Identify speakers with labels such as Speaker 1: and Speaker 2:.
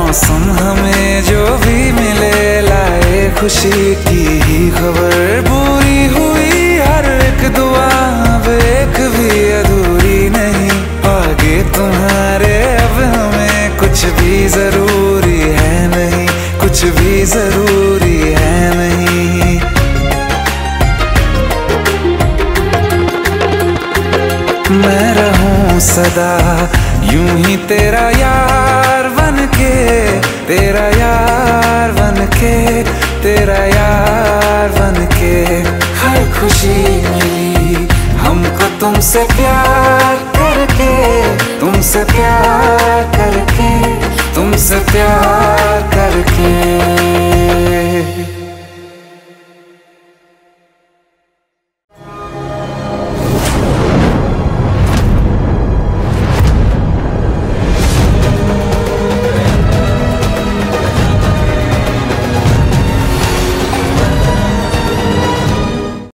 Speaker 1: मौसम हमें जो भी मिले लाए खुशी की ही खबर। पूरी हुई हर एक दुआ, अब एक भी अधूरी नहीं। आगे तुम्हारे अब हमें कुछ भी जरूरी है नहीं, कुछ भी जरूरी है नहीं। मैं रहूं सदा यूं ही तेरा यार बनके, तेरा यार बनके, तेरा यार बनके। हर खुशी मिली हमको तुमसे प्यार करके, तुमसे प्यार करके।